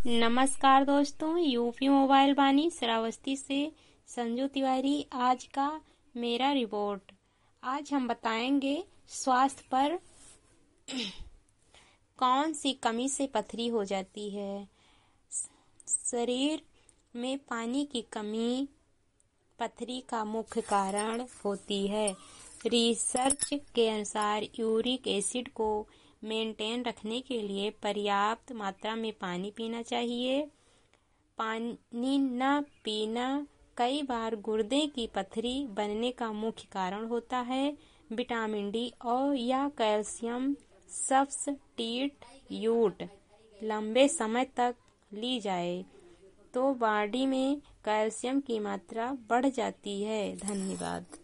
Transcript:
नमस्कार दोस्तों, UP mobile बानी श्रावस्ती से संजू तिवारी। आज का मेरा रिपोर्ट। आज हम बताएंगे स्वास्थ्य पर कौन सी कमी से पथरी हो जाती है। शरीर में पानी की कमी पथरी का मुख्य कारण होती है। रिसर्च के अनुसार यूरिक एसिड को मेंटेन रखने के लिए पर्याप्त मात्रा में पानी पीना चाहिए। पानी न पीना कई बार गुर्दे की पथरी बनने का मुख्य कारण होता है। विटामिन डी और या कैल्शियम सब्स्टिट्यूट लंबे समय तक ली जाए तो बॉडी में कैल्शियम की मात्रा बढ़ जाती है। धन्यवाद।